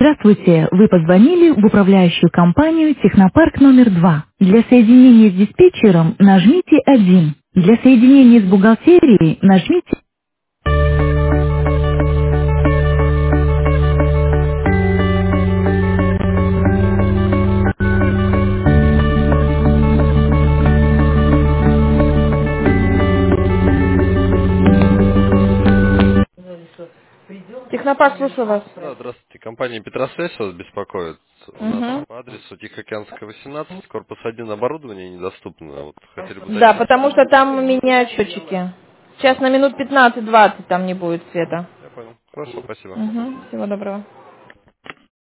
Здравствуйте, вы позвонили в управляющую компанию «Технопарк номер 2». Для соединения с диспетчером нажмите 1. Для соединения с бухгалтерией нажмите... Технопарк, слушаю вас. Да, здравствуйте. Компания «Петросвязь» вас беспокоит. У нас Мгм. по адресу Тихоокеанская, 18, корпус 1, оборудование недоступно. Вот хотели бы Да, уточнить. потому что там меняют счетчики. Сейчас А, на минут 15-20 там не будет света. я понял. Хорошо, спасибо. Мгм. Всего доброго.